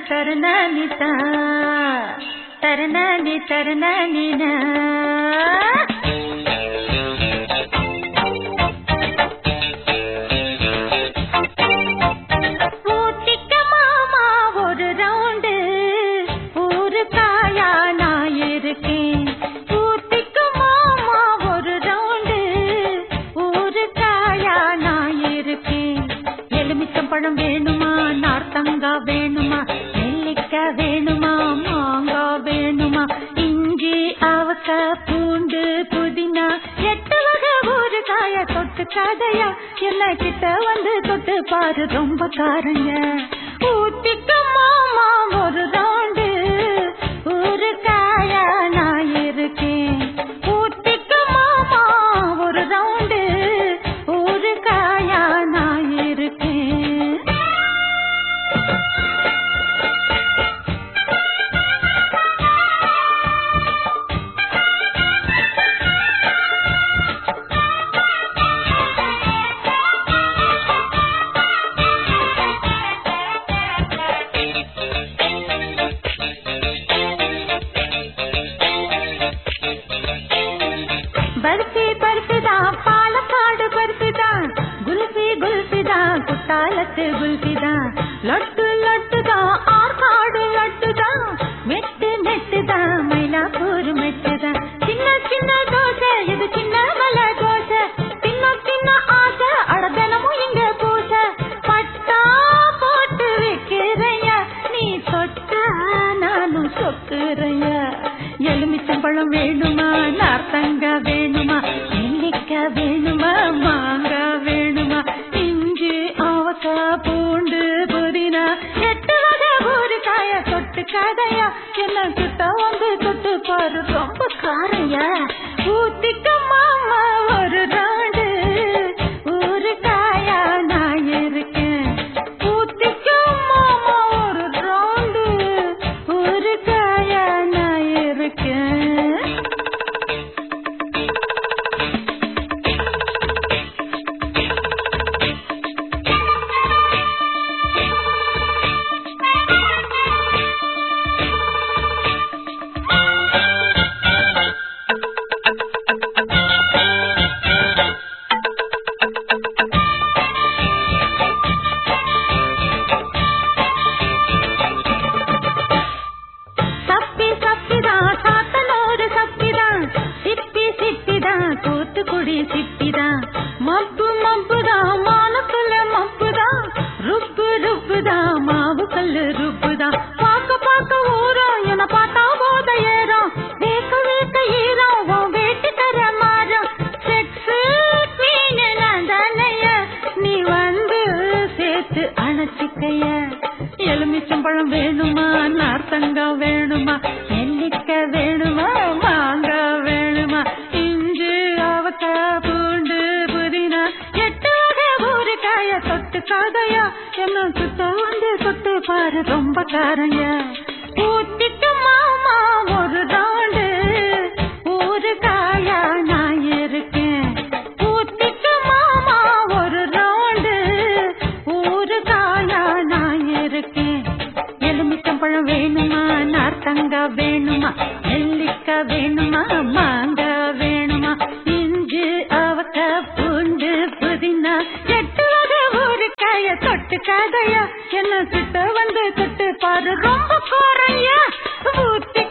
தருணானிதா தருணானி தருணானினா பழம் வேணுமா நார்த்தங்கா வேணுமா நெல்லிக்கா வேணுமா மாங்கா வேணுமா இஞ்சி அவக்காய் பூண்டு புதினா 8 வகை ஊறுகாய தொட்டு கதையா என்ன கிட்ட வந்து தொட்டு பாரு ரொம்ப காரங்க ஊத்திக்க மாமா ஒரு ரவுண்டு ஊறுகாயா நான் இருக்கேன் ஊத்திக்க மாமா ஒரு ரவுண்டு ஊறுகாயா நான் இருக்கேன் बर्फी बर्फीदा पालकाडु बर्फीदा गुल्फी गुल्फीदा कुट्टालत गुल्फीदा लड्डू लड्डूदा आर्काडु लड्डूदा मेट्टु मेट्टुदा मैलापूर मेट्टुदा चिन्न चिन्न दोसे इदु चिन्न मल दोसे तिन्न तिन्न आसे अडदनमु इंग पूसे पट्टा पोट्टु वेक्किरैया नी सोट्टा नानु सोक्कुरैया எலுமிச்சம்பழம் வேணுமா நார்த்தங்கா வேணுமா நெல்லிக்கா வேணுமா மாங்கா வேணுமா இஞ்சி அவக்காய் பூண்டு புதினா 8 வகை ஊறுகாய தொட்டு கதையா என்ன கிட்ட வந்து தொட்டு பாரு ரொம்ப காரையா ஊத்திக்க மாமா ஒரு ரவுண்டு ஊறுகாயா நான் இருக்கேன் ஊத்திக்க மாமா ஒரு ரவுண்டு ஊறுகாயா நான் இருக்கேன் தூத்துக்குடி சிப்பிதா மப்பு மப்புதா மானக்குள்ள மப்புதா ருப்பு ருப்புதா மாவு கல்லு ருப்புதா பாக்க பாக்க ஊரம் என பார்த்தா போத ஏறம் வேக்க வேக்க ஈரம் உன் வேட்டி தர மாறம் செக்ஸ் மீன் நந்தனைய நீ வந்து சேர்த்து அணைச்சிக்கைய எலுமிச்சம்பழம் வேணுமா நார்த்தங்கா வேணுமா நெல்லிக்கா வேணுமா மாங்கா வேணுமா பூண்டு புதினா 8 வகை ஊறுகாய தொட்டு கதையா என்ன கிட்ட வந்து தொட்டு பாரு ரொம்ப காரங்க ஊத்திக்க மாமா ஒரு ரவுண்டு ஊறுகாயா நான் இருக்கேன் ஊத்திக்க மாமா ஒரு ரவுண்டு ஊறுகாயா நான் இருக்கேன் எலுமிச்சம்பழம் வேணுமா நார்த்தங்கா வேணுமா நெல்லிக்கா வேணுமா மாங்கா வேணுமா பூண்டு புதினா 8 வகை ஊறுகாய தொட்டு கதையா என்ன கிட்ட வந்து தொட்டு பாரு ரொம்ப காரையா ஊத்தி